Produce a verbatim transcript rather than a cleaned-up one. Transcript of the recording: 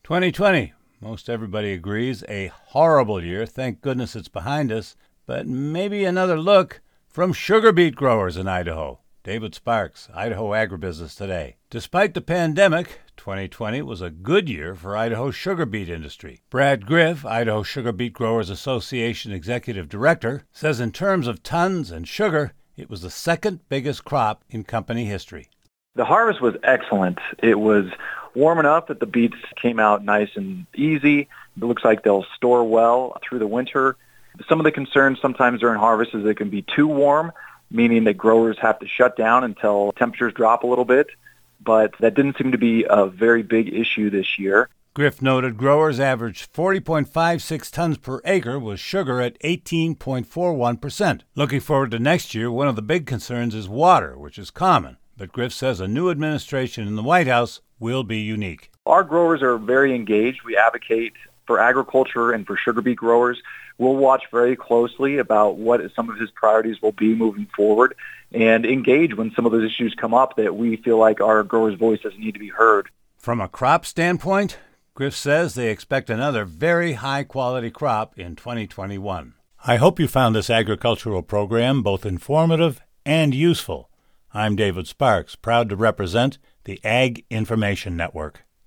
twenty twenty, most everybody agrees, a horrible year. Thank goodness it's behind us. But maybe another look from sugar beet growers in Idaho. David Sparks, Idaho Agribusiness Today. Despite the pandemic, twenty twenty was a good year for Idaho's sugar beet industry. Brad Griff, Idaho Sugar Beet Growers Association Executive Director, says in terms of tons and sugar, it was the second biggest crop in company history. The harvest was excellent. It was warm enough that the beets came out nice and easy. It looks like they'll store well through the winter. Some of the concerns sometimes during harvest is it can be too warm, meaning that growers have to shut down until temperatures drop a little bit. But that didn't seem to be a very big issue this year. Griff noted growers averaged forty point five six tons per acre with sugar at eighteen point four one percent. Looking forward to next year, one of the big concerns is water, which is common. But Griff says a new administration in the White House will be unique. Our growers are very engaged. We advocate for agriculture and for sugar beet growers. We'll watch very closely about what some of his priorities will be moving forward and engage when some of those issues come up that we feel like our growers' voices need to be heard. From a crop standpoint, Griff says they expect another very high-quality crop in twenty twenty-one. I hope you found this agricultural program both informative and useful. I'm David Sparks, proud to represent the Ag Information Network.